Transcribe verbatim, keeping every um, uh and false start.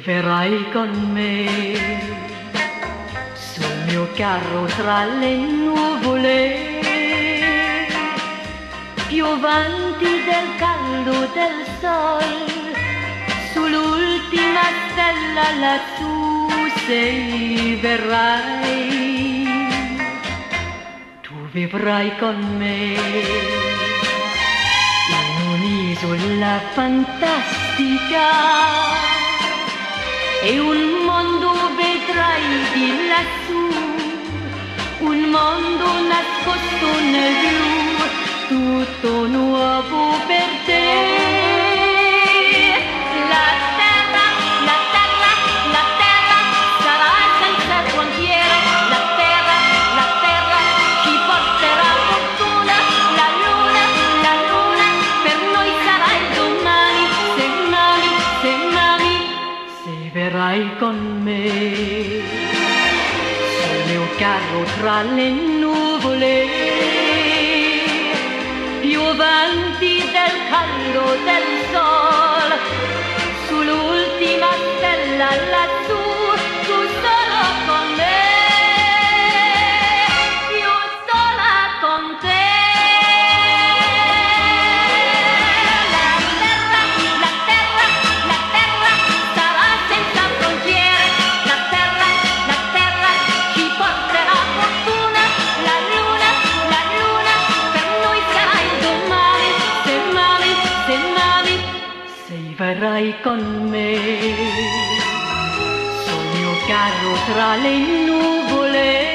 verrai con me sul mio carro tra le nuvole, piovanti del caldo del sol, sull'ultima stella lassù sei verrai, tu vivrai con me in un'isola fantastica e un mondo vedrai di lassù, un mondo nascosto nel blu, tutto nuovo per te. La terra, la terra, la terra sarà senza frontiere, la terra, la terra ci porterà fortuna, la luna, la luna per noi sarà il domani, se m'ami, se m'ami, se verrai con me sul mio carro tra le nuvole, piovanti del caldo del sol, sull'ultima stella lassù, tu solo con me, io sola con te. La terra, la terra, la terra sarà senza frontiere, la terra, la terra ci porterà fortuna, la luna, la luna per noi sarà il domani, se m'ami, se m'ami, se verrai con me sul mio carro tra le nuvole.